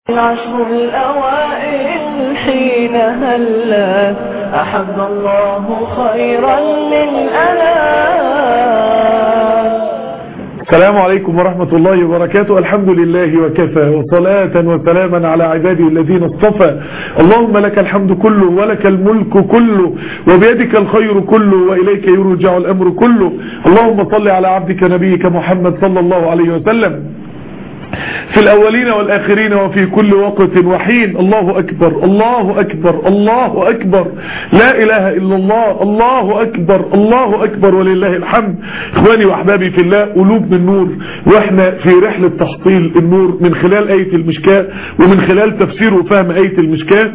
العشر الأوائل حين هلا أحب الله خيرا للأنام. السلام عليكم ورحمة الله وبركاته. الحمد لله وكفى، وصلاة وسلاما على عباده الذين اصطفى. اللهم لك الحمد كله ولك الملك كله وبيدك الخير كله وإليك يرجع الأمر كله. اللهم صل على عبدك نبيك محمد صلى الله عليه وسلم في الأولين والآخرين وفي كل وقت وحين. الله أكبر الله أكبر الله أكبر، لا إله إلا الله، الله أكبر الله أكبر ولله الحمد. إخواني وأحبابي في الله، قلوب من نور، وإحنا في رحلة تحصيل النور من خلال آية المشكاة ومن خلال تفسير وفهم آية المشكاة.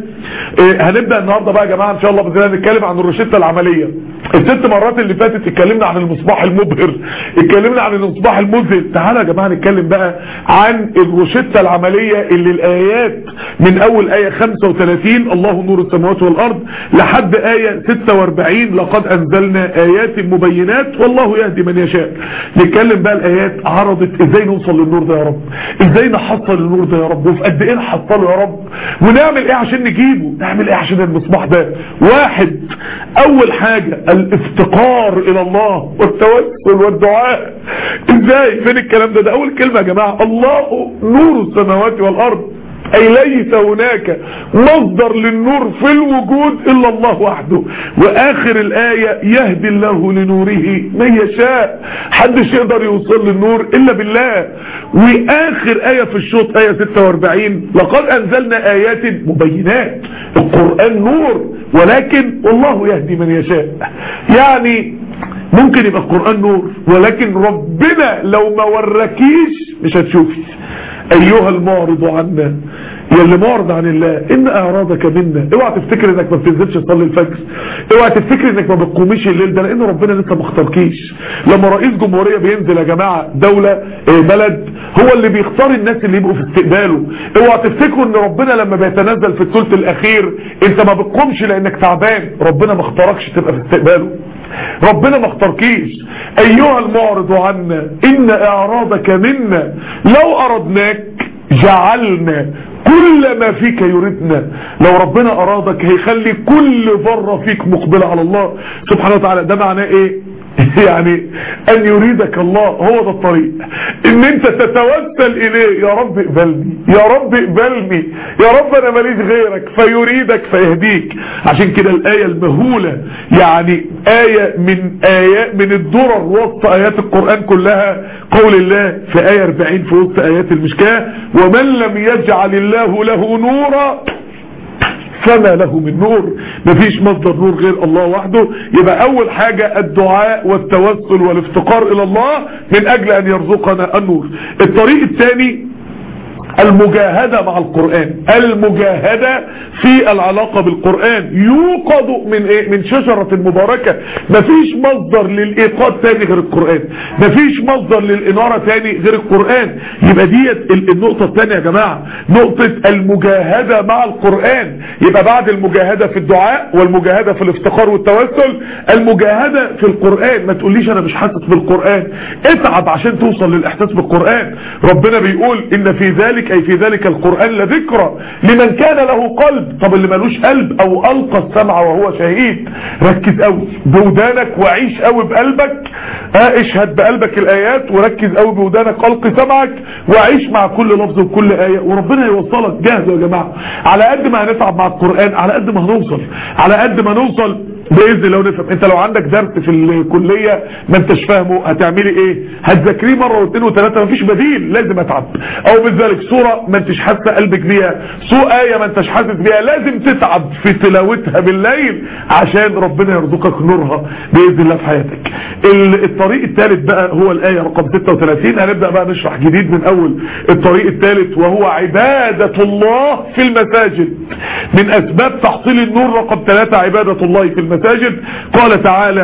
هنبدأ النهاردة بقى يا جماعة إن شاء الله بإذن الله نتكلم عن الروشتة العملية. الست مرات اللي فاتت اتكلمنا عن المصباح المبهر، اتكلمنا عن المصباح المذهل. تعالى يا جماعة نتكلم بقى عن الروشتة العملية اللي الآيات من أول آية 35 الله نور السماوات والأرض لحد آية 46 لقد أنزلنا آيات مبينات والله يهدي من يشاء. نتكلم بقى الآيات عرضت ازاي نوصل للنور ده يا رب، ازاي نحصل النور ده يا رب، وفي قد ايه نحصله يا رب، ونعمل ايه عشان نجيبه، نعمل ايه عشان المصباح ده. واحد، اول حاجة الافتقار الى الله والتوسل والدعاء. ازاي؟ فين الكلام ده اول كلمة يا جماعة، الله نور السماوات والارض، اي ليس هناك مصدر للنور في الوجود الا الله وحده. واخر الاية يهدي الله لنوره من يشاء، حدش يقدر يوصل للنور الا بالله. واخر اية في الشوط اية 46 لقد انزلنا ايات مبينات. القرآن نور ولكن والله يهدي من يشاء. يعني ممكن يبقى القرآن نور ولكن ربنا لو ما وركيش مش هتشوفي. ايها المعرض عنا، يا اللي معرض عن الله، ان اعراضك منا. اوعى تفتكر انك ما بتنزلش تصلي الفجر، اوعى تفتكر انك ما بتقوميش الليل ده، لان ربنا لسه ما اختاركيش. لما رئيس جمهورية بينزل يا جماعة دولة بلد، هو اللي بيختار الناس اللي يبقوا في استقباله. اوعى تفتكروا ان ربنا لما بيتنزل في الثلث الاخير انت ما بتقومش لانك تعبان، ربنا ما اختاركش تبقى في استقباله، ربنا ما اختاركيش. ايها المعرض عنا ان اعراضك منا لو اردناك جعلنا كل ما فيك يريدنا. لو ربنا ارادك هيخلي كل ذرة فيك مقبلة على الله سبحانه وتعالى. ده معناه ايه؟ يعني ان يريدك الله، هو ده الطريق، ان انت تتوسل اليه. يا رب اقبلني، يا رب اقبلني، يا رب انا ماليش غيرك، فيريدك فيهديك. عشان كده الايه المهوله، يعني ايه من الدرر وسط ايات القران كلها، قول الله في ايه 40 في وسط ايات المشكاه: ومن لم يجعل الله له نورا فما له من نور. مفيش مصدر نور غير الله وحده. يبقى اول حاجة الدعاء والتوسل والافتقار الى الله من اجل ان يرزقنا النور. الطريق الثاني المجاهدة مع القرآن، المجاهدة في العلاقة بالقرآن. يوقظ من ايه؟ من شجرة مباركة. مفيش مصدر للإيقاظ تاني غير القرآن، مفيش مصدر للإنارة تاني غير القرآن. يبقى ديت النقطة الثانية يا جماعة، نقطة المجاهدة مع القرآن. يبقى بعد المجاهدة في الدعاء والمجاهدة في الافتقار والتوسل، المجاهدة في القرآن. ما تقوليش انا مش حاسس بالقرآن، اتعب عشان توصل للإحساس بالقرآن. ربنا بيقول ان في ذلك، أي في ذلك القرآن لذكرى لمن كان له قلب. طب اللي ملوش قلب أو ألقى السمع وهو شهيد، ركز قوي بودانك وعيش قوي بقلبك. اشهد بقلبك الآيات وركز قوي بودانك، ألقي سمعك وعيش مع كل لفظ وكل آية، وربنا يوصلك. جاهزوا يا جماعة؟ على قد ما هنتعب مع القرآن على قد ما هنوصل، على قد ما نوصل بإذن الله ونفهم. انت لو عندك درس في الكلية ما انتش فاهمه هتعملي ايه؟ هتذاكريه مرة واثنين وثلاثة، مفيش بديل، لازم اتعب. او بذلك صورة ما انتش حاسة قلبك بيها، آية ما انتش حاسس بيها، لازم تتعب في تلاوتها بالليل عشان ربنا يرزقك نورها بإذن الله في حياتك. الطريق الثالث بقى هو الآية رقم 36. هنبدأ بقى نشرح جديد من اول الطريق الثالث، وهو عبادة الله في المساجد. من اسباب تحصيل النور رقم 3 عبادة الله في المساجد. قال تعالى: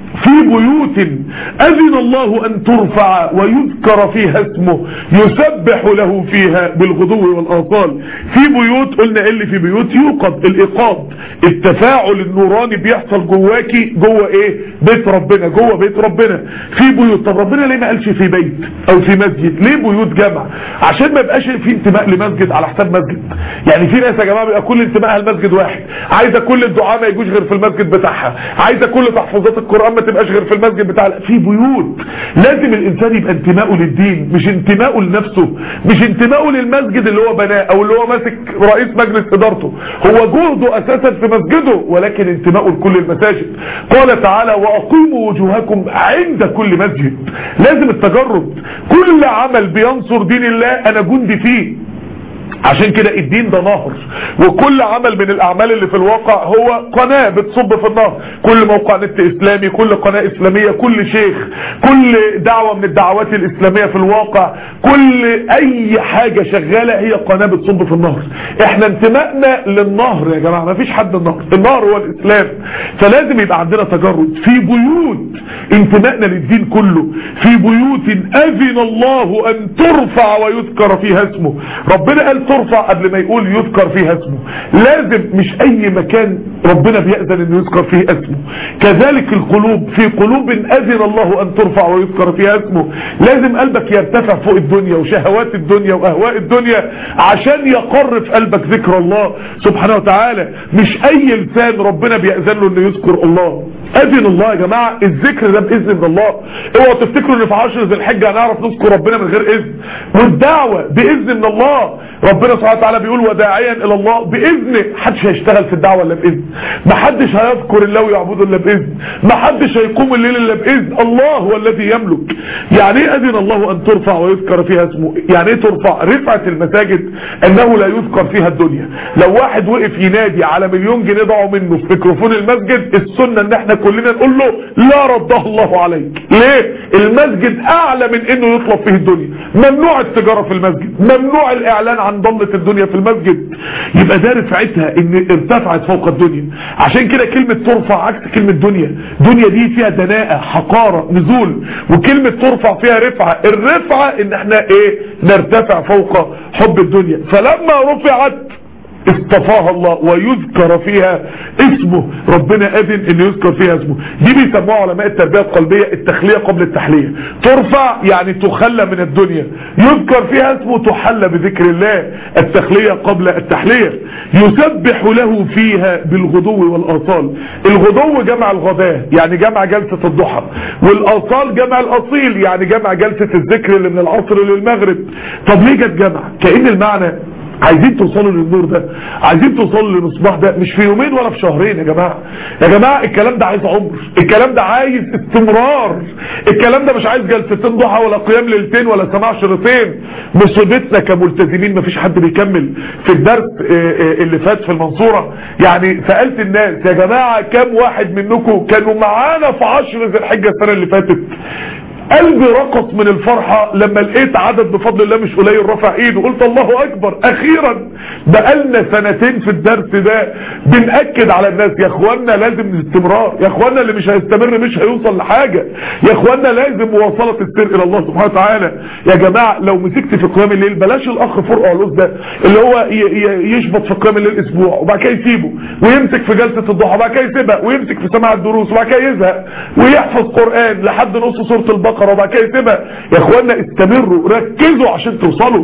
في بيوت أذن الله أن ترفع ويذكر فيها اسمه يسبح له فيها بالغدو والآصال. في بيوت قلنا اللي في بيوت يوقظ الإيقاظ، التفاعل النوراني بيحصل جواكي جوه ايه؟ بيت ربنا، جوه بيت ربنا. في بيوت، طب ربنا ليه ما قالش في بيت او في مسجد؟ ليه بيوت جمع؟ عشان ما يبقاش في انتماء لمسجد على حساب مسجد. يعني في ناس يا جماعه بيبقى كل انتمائها لمسجد واحد، عايزه كل الدعاء ما يجوش غير في المسجد بتاعها، عايزه كل تحفظات القرآن ما تبقاش غير في المسجد بتاع. في بيوت لازم الانسان يبقى انتمائه للدين، مش انتمائه لنفسه، مش انتمائه للمسجد اللي هو بناه او اللي هو ماسك رئيس مجلس ادارته، هو جهده اساسا في مسجده، ولكن انتمائه لكل المساجد. قال تعالى واقيموا وجوهكم عند كل مسجد. لازم التجرد، كل عمل بينصر دين الله انا جندي فيه. عشان كده الدين ده نهر، وكل عمل من الاعمال اللي في الواقع هو قناة بتصب في النهر. كل موقع نت اسلامي، كل قناة اسلامية، كل شيخ، كل دعوة من الدعوات الاسلامية في الواقع، كل اي حاجة شغالة هي قناة بتصب في النهر. احنا انتمائنا للنهر يا جماعة، مفيش حد النهر هو الاسلام. فلازم يبقى عندنا تجرد. في بيوت انتمائنا للدين كله. في بيوت اذن الله ان ترفع ويذكر فيها اسمه. ربنا قال ترفع قبل ما يقول يذكر فيها اسمه. لازم مش اي مكان ربنا بيأذن انه يذكر فيه اسمه. كذلك القلوب، في قلوب اذن الله ان ترفع ويذكر فيها اسمه. لازم قلبك يرتفع فوق الدنيا وشهوات الدنيا واهواء الدنيا عشان يقر في قلبك ذكر الله سبحانه وتعالى. مش اي لسان ربنا بيأذن له انه يذكر الله. اذن الله يا جماعة، الذكر ده باذن من الله. اوعوا تفتكروا ان في 10 ذي الحجة هنعرف نذكر ربنا من غير اذن. والدعوة باذن من الله. ربنا سبحانه وتعالى بيقول وداعيا الى الله باذنه. محدش هيشتغل في الدعوه الا باذن، محدش هيذكر الله ويعبده الا باذن، محدش هيقوم الليل الا باذن. الله هو الذي يملك. يعني ايه اذن الله ان ترفع ويذكر فيها اسمه؟ يعني ايه ترفع؟ رفعه المساجد انه لا يذكر فيها الدنيا. لو واحد وقف ينادي على 1,000,000 جنيه ضاعوا منه في ميكروفون المسجد، السنه ان احنا كلنا نقول له لا رده الله عليك. ليه؟ المسجد اعلى من انه يطلب فيه الدنيا. ممنوع التجاره في المسجد، ممنوع الاعلان عن ضلة الدنيا في المسجد. يبقى ده رفعتها ان ارتفعت فوق الدنيا. عشان كده كلمة ترفع عكس كلمة دنيا. دنيا دي فيها دناءة، حقارة، نزول، وكلمة ترفع فيها رفعة. الرفعة ان احنا ايه؟ نرتفع فوق حب الدنيا. فلما رفعت اصطفاها الله ويذكر فيها اسمه. ربنا اذن ان يذكر فيها اسمه. دي بيسموها علماء التربية القلبية التخلية قبل التحلية. ترفع يعني تخلى من الدنيا، يذكر فيها اسمه تحلى بذكر الله. التخلية قبل التحلية. يسبح له فيها بالغدو والآصال. الغدو جمع الغداء يعني جمع جلسة الضحى، والآصال جمع الأصيل يعني جمع جلسة الذكر اللي من العصر للمغرب. طب ليه جت جمع؟ كأن المعنى عايزين توصلوا للنور ده، عايزين توصلوا للمصباح ده مش في يومين ولا في شهرين. يا جماعة الكلام ده عايز عمر، الكلام ده عايز استمرار، الكلام ده مش عايز جلستين ضحى ولا قيام ليلتين ولا سماع شريطين. مصيبتنا كملتزمين مفيش حد بيكمل. في الدرس اللي فات في المنصورة يعني سألت الناس يا جماعة كم واحد منكم كانوا معانا في 10 ذي الحجة السنة اللي فاتت؟ قلبي رقص من الفرحة لما لقيت عدد بفضل الله مش قليل رفع ايده. قلت الله اكبر، اخيرا. بقالنا سنتين في الدرس ده بنأكد على الناس يا اخوانا لازم الاستمرار، يا اخوانا اللي مش هيستمر مش هيوصل لحاجة، يا اخوانا لازم مواصلة السير الى الله سبحانه وتعالى. يا جماعة لو مسكت في قيام الليل، بلاش الاخ فرق علوس ده اللي هو يشبط في قيام الليل اسبوع وبعد كده يسيبه، ويمسك في جلسة الضحى وبعد كده يسيبها، ويمسك في سماع الدروس وبعد كده يزهق، ويحفظ قرآن لحد نص سورة البقرة وبعد كده يسيبها. يا اخوانا استمروا، ركزوا عشان توصلوا.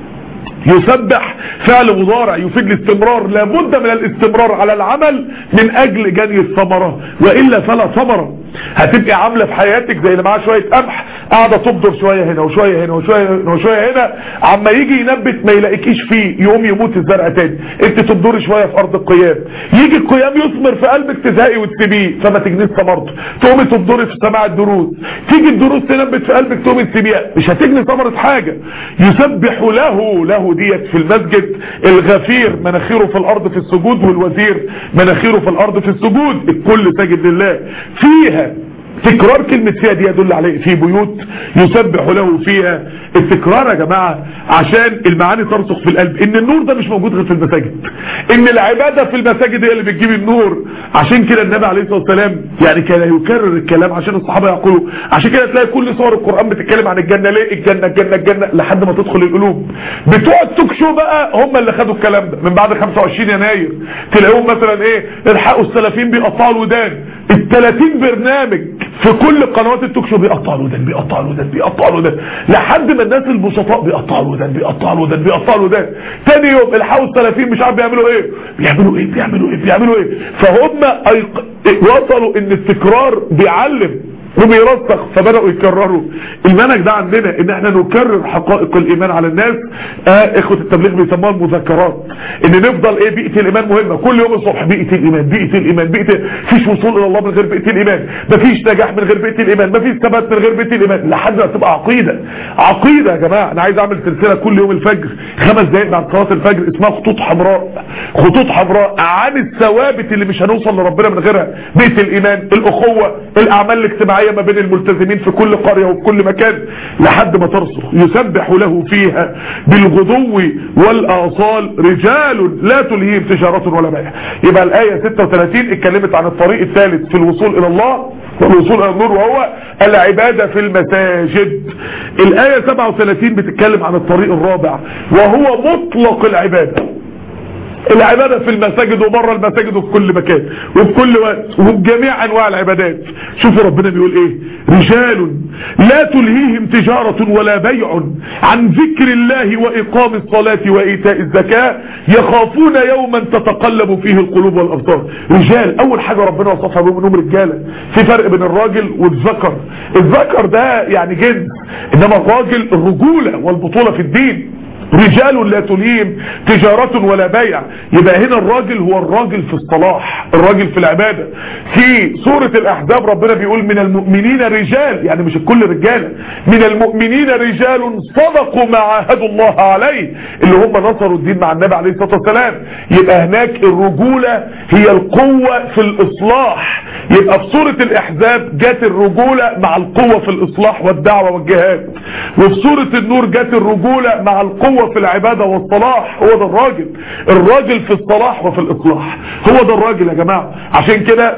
يسبح فعل مضارع يفيد الاستمرار. لابد من الاستمرار على العمل من اجل جني الثمرة، وإلا فلا ثمرة. هتبقى عاملة في حياتك زي اللي معاه شوية قمح قاعدة تبدر شوية هنا وشوية هنا وشوية هنا وشوية هنا، عما يجي ينبت ما يلاقيكيش فيه يقوم يموت الزرع تاني. انت تبدري شوية في ارض القيام، يجي القيام يثمر في قلبك تزهقي وتسيبيه فما تجنيش ثمرته، تقومي تبدري في سماع الدروس، تيجي الدروس تنبت في قلبك تقومي تسيبيها، مش هتجني ثمرة حاجة. يسبح له ديت في المسجد. الغفير مناخيره في الارض في السجود، والوزير مناخيره في الارض في السجود. الكل ساجد لله. تكرار كلمة فيها دي يدل عليه في بيوت يسبح له فيها. التكرار يا جماعة عشان المعاني ترسخ في القلب ان النور ده مش موجود غير في المساجد، ان العبادة في المساجد هي اللي بتجيب النور. عشان كده النبي عليه الصلاة والسلام يعني كان يكرر الكلام عشان الصحابة يقولوا. عشان كده تلاقي كل صور القرآن بتتكلم عن الجنة. ليه الجنة الجنة الجنة لحد ما تدخل القلوب. بتوع التوك شو بقى هم اللي خدوا الكلام ده من بعد 25 يناير. تلاقيهم مثلا ايه الحقوا السلفيين بيقطعوا الودان. ال30 برنامج في كل قنوات التوك شو بيقطعوا الودان بيقطعوا الودان بيقطعوا الودان لحد ما الناس البسطاء بيقطعوا الودان بيقطعوا الودان بيقطعوا الودان. تاني يوم الحقوا السلفيين مش عارف بيعملوا ايه بيعملوا ايه. فهم وصلوا ان التكرار بيعلم وبيرسخ فبدأوا يكرروا. المنهج ده عندنا ان احنا نكرر حقائق الايمان على الناس. اخوة التبليغ بيسموها المذكرات. ان نفضل بيئة الايمان مهمة كل يوم الصبح. بيئة الايمان فيش وصول الى الله من غير بيئة الايمان، مفيش نجاح من غير بيئة الايمان، مفيش ثبات من غير بيئة الايمان، لحد ما تبقى عقيدة يا جماعة. انا عايز اعمل سلسلة كل يوم الفجر 5 دقائق بعد صلاة الفجر اسمها خطوط حمراء عن الثوابت اللي مش هنوصل لربنا من غيرها. بيئة الايمان، الاخوة، الاعمال الاجتماعية ما بين الملتزمين في كل قرية وفي كل مكان لحد ما ترسخ. يسبح له فيها بالغدو والآصال رجال لا تلهيهم تجارة ولا بيع. يبقى الآية 36 اتكلمت عن الطريق الثالث في الوصول إلى الله والوصول إلى النور وهو العبادة في المساجد. الآية 37 بتتكلم عن الطريق الرابع وهو مطلق العبادة في المساجد وبره المساجد وفي كل مكان وفي كل وقت وبجميع انواع العبادات. شوفوا ربنا بيقول ايه: رجال لا تلهيهم تجارة ولا بيع عن ذكر الله واقام الصلاة وايتاء الزكاة يخافون يوما تتقلب فيه القلوب والابصار. رجال اول حاجة ربنا وصفها بهم انهم رجالة. في فرق بين الراجل والذكر. الذكر ده يعني جنس، انما الراجل الرجولة والبطولة في الدين. رجال لا تلهيهم تجارة ولا بيع. يبقى هنا الراجل هو الراجل في الصلاح، الراجل في العبادة. في سورة الأحزاب ربنا بيقول من المؤمنين رجال، يعني مش الكل رجالة، من المؤمنين رجال صدقوا ما عاهدوا الله عليه، اللي هم نصروا الدين مع النبي عليه الصلاة والسلام. يبقى هناك الرجولة هي القوة في الإصلاح. يبقى في سورة الأحزاب جات الرجولة مع القوة في الإصلاح والدعوة والجهاد، وفي سورة النور جات الرجولة مع القوة في العبادة والصلاح. هو ده الراجل في الصلاح وفي الإصلاح، هو ده الراجل يا جماعة. عشان كده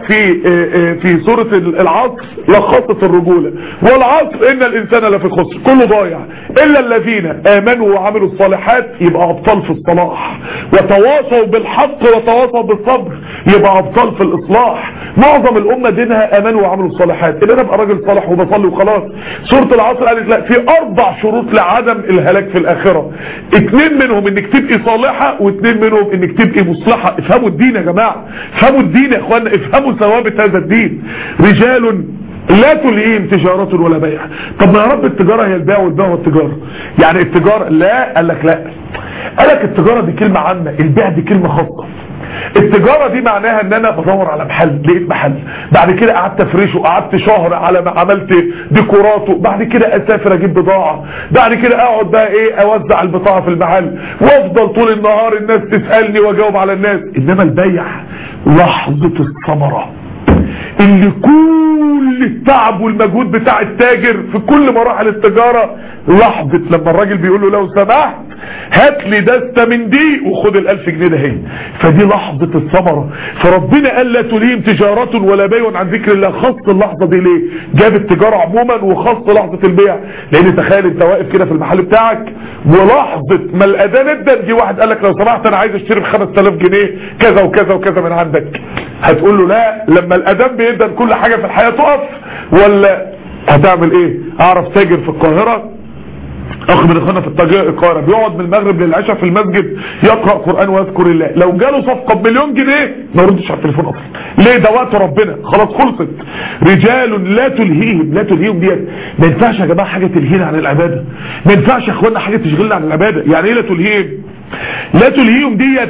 في سورة العصر لخصت الرجولة: والعصر إن الإنسان لفي خسر، كله ضايع إلا الذين آمنوا وعملوا الصالحات، يبقى أبطال في الصلاح، وتواصوا بالحق وتواصوا بالصبر، يبقى أبطال في الإصلاح. معظم الأمة دينها آمنوا وعملوا الصالحات، إن أنا أبقى راجل صالح وبصلي وخلاص. سورة العصر قالت لا، في 4 شروط لعدم الهلاك في الآخرة. 2 منهم انك تبقي صالحة، و2 منهم انك تبقي مصلحة. افهموا الدين يا جماعة، افهموا الدين يا اخوانا، افهموا ثوابت هذا الدين. رجال لا تلهيهم تجارة ولا بيع. طب ما يا رب التجارة هي البيع والبيع والتجارة، يعني التجارة لا. قال لك لا، قال لك التجارة دي كلمة عامة، البيع دي كلمة خاصة. التجارة دي معناها ان انا بدور على محل، لقيت محل، بعد كده قعدت افرشه، قعدت شهر على ما عملت ديكوراته، بعد كده اسافر اجيب بضاعة، بعد كده اقعد بقى اوزع البضاعة في المحل، وافضل طول النهار الناس تسألني واجاوب على الناس. انما البيع لحظة الثمرة اللي كل التعب والمجهود بتاع التاجر في كل مراحل التجارة، لحظة لما الراجل بيقول له لو سمحت هات لي دستة من دي وخد ال1000 جنيه ده هي، فدي لحظة الثمرة. فربنا قال لا تلهيهم تجارة ولا بيع عن ذكر الله. خص اللحظة دي ليه؟ جاب التجارة عموما وخص لحظة البيع، لان تخيل انت واقف كده في المحل بتاعك ولحظة ما الاذان ادى دي واحد قال لك لو سمحت انا عايز اشتري ب5000 جنيه كذا وكذا وكذا من عندك، هتقول له لا لما الاذان بيدن كل حاجة في الحياة تقف؟ ولا هتعمل ايه؟ اعرف تاجر في القاهرة، اخ من اخوانا في القاهرة بيقعد من المغرب للعشاء في المسجد يقرأ قرآن ويذكر الله، لو جاله صفقة ب1,000,000 جنيه ما يردش على التليفون اصلا. ليه؟ ده وقت ربنا خلاص خلصت. رجال لا تلهيهم ديت ما ينفعش يا جماعة حاجة تلهينا عن العبادة، ما ينفعش يا اخوانا حاجة تشغلنا عن العبادة. يعني ايه لا تلهيهم؟ لا تلهيهم ديت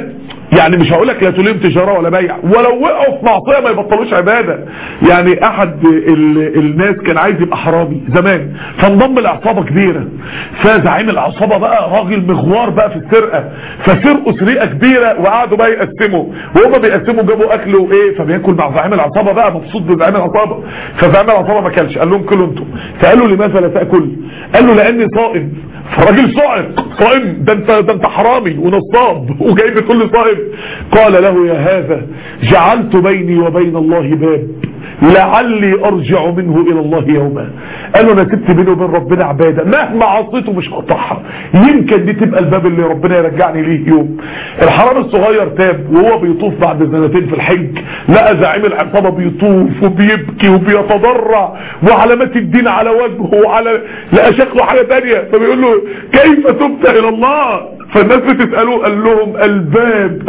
يعني مش هقولك لا تلهم تجارة ولا بيع، ولو وقعوا في معصية ما يبطلوش عبادة. يعني احد الناس كان عايز يبقى حرامي زمان، فانضم لعصابة كبيرة، فزعيم العصابة بقى راجل مغوار بقى في السرقة، فسرقوا سرقة كبيرة وقعدوا بقى يقسموا، وهم بيقسموا جابوا اكل وايه، فبياكل مع زعيم العصابة بقى مبسوط بزعيم العصابة، فزعيم العصابة ما كلش، قال لهم كلوا انتم، فقالوا لماذا لا تاكل؟ قال له لاني صائم. فراجل صائم، ده انت حرامي ونصاب وجاي بتقول لي صائم. قال له يا هذا جعلت بيني وبين الله باب لعلي ارجع منه الى الله يوما. قال له انا سبت بيني وبين ربنا عباده مهما عصيته مش هقطعها، يمكن دي تبقى الباب اللي ربنا يرجعني ليه يوم. الحرامي الصغير تاب وهو بيطوف بعد سنتين في الحج، لقى زعيم العصابه بيطوف وبيبكي وبيتضرع وعلامات الدين على وجهه وعلى لقى شكله حاجه ثانيه، فبيقول له كيف تبت الى الله؟ فالناس بتسأله، قال لهم الباب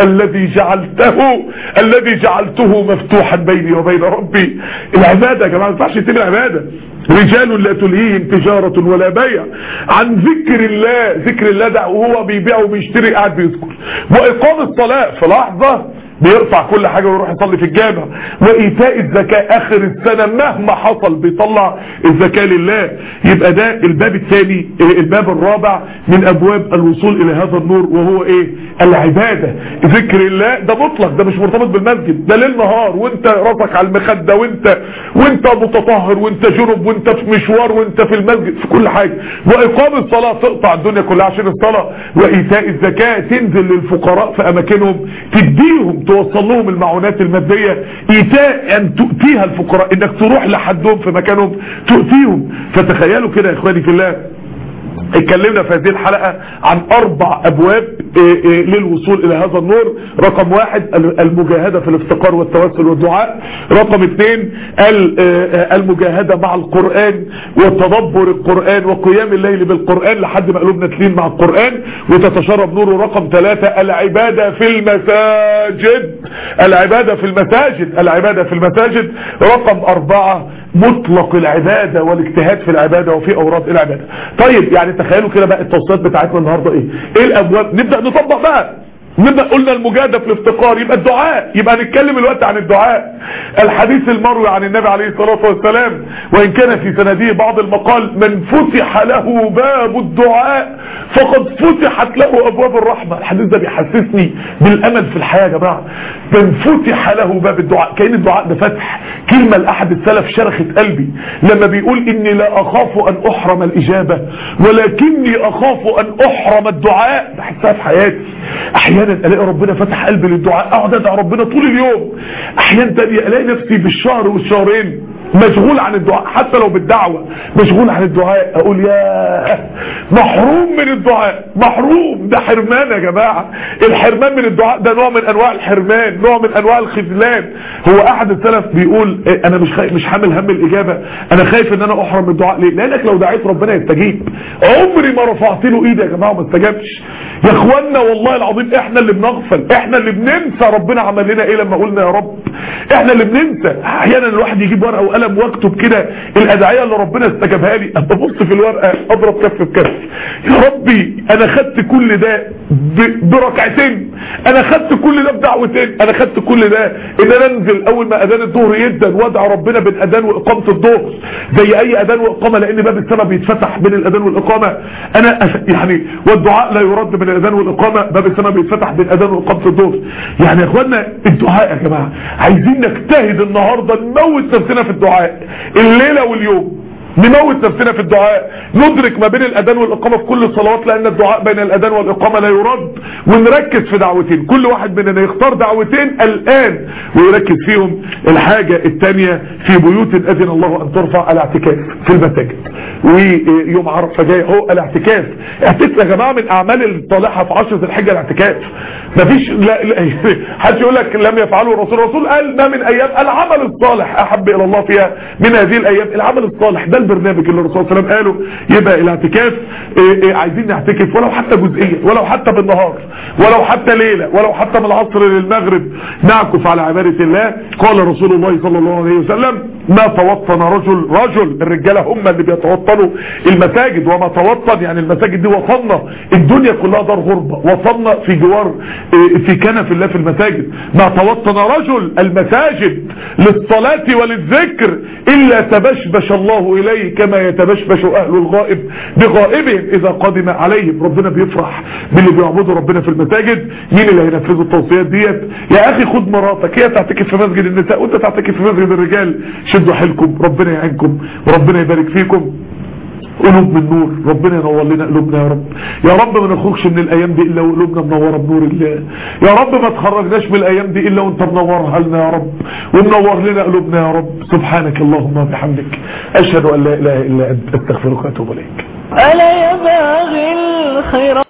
الذي جعلته مفتوحا بيني وبين ربي. العبادة يا جماعة ما ينفعش تبقى عبادة. رجال لا تلهيهم تجارة ولا بيع عن ذكر الله، ذكر الله ده وهو بيبيع وبيشتري قاعد بيذكر، وإقام الصلاة في لحظة بيقطع كل حاجة ويروح يصلي في الجامع، وإيتاء الزكاة آخر السنة مهما حصل بيطلع الزكاة لله. يبقى ده الباب الثاني، الباب الرابع من أبواب الوصول إلى هذا النور، وهو إيه؟ العبادة. ذكر الله ده مطلق، ده مش مرتبط بالمسجد، ده ليل نهار وانت راسك على المخدة وانت متطهر وانت جنب وانت في مشوار وانت في المسجد، في كل حاجة. وإقام الصلاة تقطع الدنيا كلها عشان الصلاة. وإيتاء الزكاة تنزل للفقراء في أماكنهم تديهم، توصل لهم المعونات المادية. إيتاء أن تؤتيها الفقراء، انك تروح لحدهم في مكانهم تؤتيهم. فتخيلوا كده يا إخواني في الله، اتكلمنا في هذه الحلقة عن 4 أبواب للوصول إلى هذا النور. رقم 1 المجاهدة في الافتقار والتوسل والدعاء. رقم 2 المجاهدة مع القرآن وتدبر القرآن وقيام الليل بالقرآن لحد ما قلوبنا تلين مع القرآن وتتشرب نوره. رقم 3 العبادة في المساجد، العبادة في المساجد. رقم 4 مطلق العبادة والاجتهاد في العبادة وفي أوراد العبادة. طيب يعني تخيلوا كده بقى التوصيات بتاعتنا النهاردة ايه الابواب؟ نبدأ نطبق بقى. قلنا المجاهدة في الافتقار، يبقى الدعاء، يبقى نتكلم الوقت عن الدعاء. الحديث المروي عن النبي عليه الصلاة والسلام، وإن كان في سنده بعض المقال: من فتح له باب الدعاء فقد فتحت له أبواب الرحمة. الحديث ده بيحسسني بالأمل في الحياة يا جماعة. من فتح له باب الدعاء، كأن الدعاء ده فتح. كلمة لأحد السلف شرخت قلبي لما بيقول: إني لا أخاف أن أحرم الإجابة ولكني أخاف أن أحرم الدعاء. بحسها في حياتي. أحيانا الاقي ربنا فتح قلبي للدعاء، اقعد ادعي ربنا طول اليوم. احيانا تانية الاقي نفسي بالشهر والشهرين مشغول عن الدعاء، حتى لو بالدعوة مشغول عن الدعاء. اقول يا محروم من الدعاء، محروم. ده حرمان يا جماعة. الحرمان من الدعاء ده نوع من انواع الحرمان، نوع من انواع الخذلان. هو احد السلف بيقول: انا مش حامل هم الاجابة، انا خايف ان انا احرم من الدعاء. ليه؟ لانك لو دعيت ربنا يستجيب. عمري ما رفعت له ايدي يا جماعة وما استجابش. يا اخوانا والله العظيم احنا اللي بنغفل، احنا اللي بننسى ربنا عمل لنا ايه لما قلنا يا رب. احنا اللي بننسى. احيانا الواحد يجيب ورقه وقلم واكتب كده الادعيه اللي ربنا استجابها لي، ابص في الورقه اضرب كف بكف: يا ربي انا خدت كل ده بركعتين، انا خدت كل ده بدعوتين، انا خدت كل ده ان انا انزل اول ما اذان الظهر يدن وادعى ربنا بين اذان واقامه الظهر زي اي اذان واقامه، لان باب السماء بيتفتح بين الاذان والاقامه. انا يعني والدعاء لا يرد بين الاذان والاقامه، باب السماء بيتفتح بين اذان واقامه الظهر. يعني يا اخوانا الدعاء يا جماعه عايزين نجتهد النهارده، نموت نفسنا في الدعاء الليله واليوم، نموت نفسنا في الدعاء، ندرك ما بين الاذان والاقامه في كل الصلوات، لان الدعاء بين الاذان والاقامه لا يرد. ونركز في دعوتين، كل واحد مننا يختار دعوتين الان ويركز فيهم. الحاجه الثانيه: في بيوت اذن الله ان ترفع الاعتكاف في المساجد. ويوم عرفه جاي اهو الاعتكاف. اعتكاف يا جماعه من اعمال الصالحه في 10 ذي الحجه الاعتكاف. مفيش لا حد يقول لك لم يفعله الرسول قال: ما من ايام العمل الصالح احب الى الله فيها من هذه الايام. العمل الصالح ده البرنامج اللي الرسول صلى الله عليه وسلم قاله. يبقى الاعتكاف عايزين نعتكف ولو حتى جزئيا، ولو حتى بالنهار، ولو حتى ليله، ولو حتى من العصر للمغرب نعكف على عباده الله. قال رسول الله صلى الله عليه وسلم: ما توطن رجل الرجالة هم اللي بيتوطنوا المساجد. وما توطن يعني المساجد دي وطننا، الدنيا كلها دار غربة، وطننا في جوار في كنف الله في المساجد. ما توطن رجل المساجد للصلاة وللذكر إلا تبشبش الله إليه كما يتبشبش أهل الغائب بغائبهم إذا قدم عليهم. ربنا بيفرح باللي بيعبدوا ربنا في المساجد. مين اللي هينفذوا التوصيات ديت؟ يا أخي خد مراتك هي تعتكف في مسجد النساء وانت تعتكف في مسجد الرجال، شدوا حيلكم، ربنا يعينكم وربنا يبارك فيكم. قلوب من نور، ربنا ينور لنا قلوبنا يا رب. يا رب ما نخرجش من الايام دي الا وقلوبنا منوره بنور الله. يا رب ما تخرجناش من الايام دي الا وانت منورها لنا يا رب، ومنور لنا قلوبنا يا رب. سبحانك اللهم وبحمدك، اشهد ان لا اله الا انت، استغفرك واتوب اليك. ألا يا باغي الخير